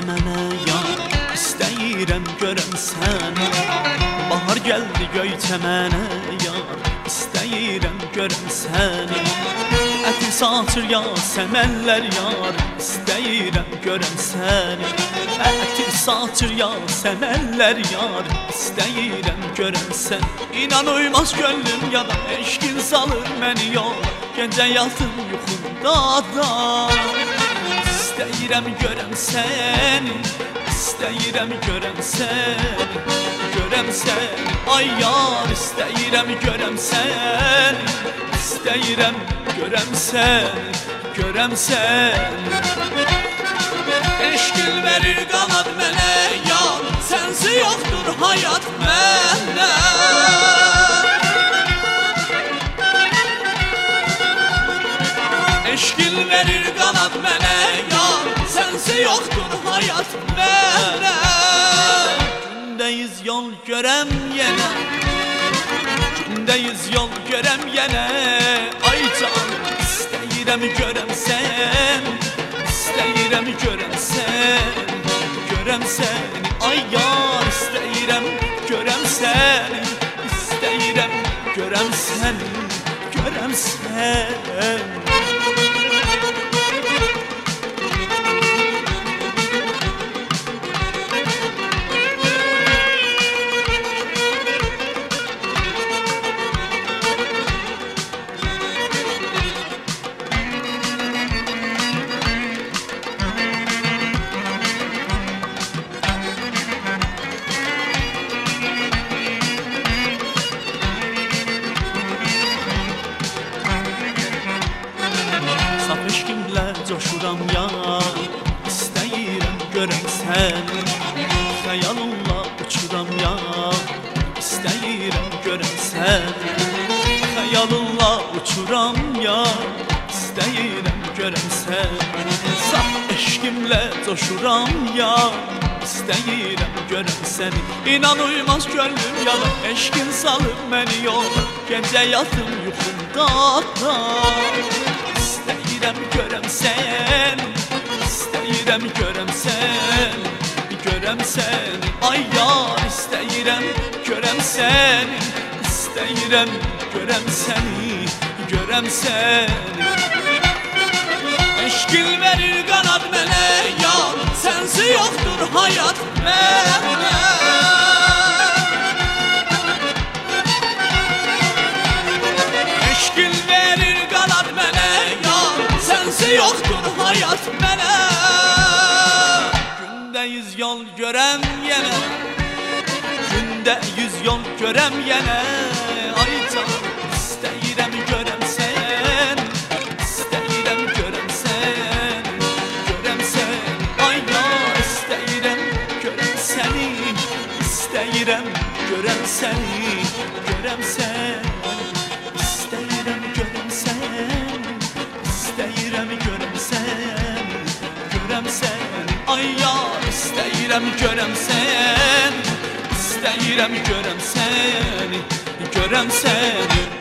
mənə yar, istəyirəm görəm səni. Bahar gəldi göyçəmənə yar, istəyirəm görəm səni. Ətir saçır yasəmənlər yar, istəyirəm görəm səni. Ətir saçır yasəmənlər yar, istəyirəm görəm səni. İnan uymaz gönlüm ya da eşkin salır məni yola, gecə yatım yuxumda da. İstəyirəm görəm səni, istəyirəm görəm səni, görəm səni. Ay yar, istəyirəm görəm səni, istəyirəm görəm səni, görəm səni. Eşqin verir qanad mənə yar, sənsi yoxdur hayat məndə. Eşqin verir qanad mənə yar, sənsi yoxdur hayat məndə. Gündeyiz yol görəm yenə, gündeyiz yol görəm yenə. Ay can, istəyirəm görəm sən, istəyirəm görəm sən, görəm səni. Ay yar, istəyirəm görəm səni, istəyirəm görəm səni, görəm səni. Coşuram yar, istəyirəm görəm səni. Xəyalınla uçuram yar, istəyirəm görəm səni. Xəyalınla uçuram yar, istəyirəm görəm səni. Saf eşqimlə coşuram yar, istəyirəm görəm səni. İnan uymaz gönlüm yalan, eşqin salıb məni yola, gecə yatım yuxumda da. İstəyirəm görəm səni, istəyirəm görəm səni, görəm səni. Ay yar, istəyirəm görəm səni, istəyirəm görəm səni, görəm səni. Eşqin verir qanad mənə yar, sənsi yoxdur hayat məndə. Eşqin verir qanad mənə yar, sənsi yoxdur hayat mənə. Gündə 100 yol görəm yenə, gündə 100 yol görəm yenə. Ay can, istəyirəm görəm sən, istəyirəm görəm sən, görəm səni. Ay yar, istəyirəm görəm səni, istəyirəm görəm səni, görəm səni. İstəyirəm görəm səni, istəyirəm görəm səni, görəm səni. Ay yar, istəyirəm görəm səni, istəyirəm görəm səni, görəm səni.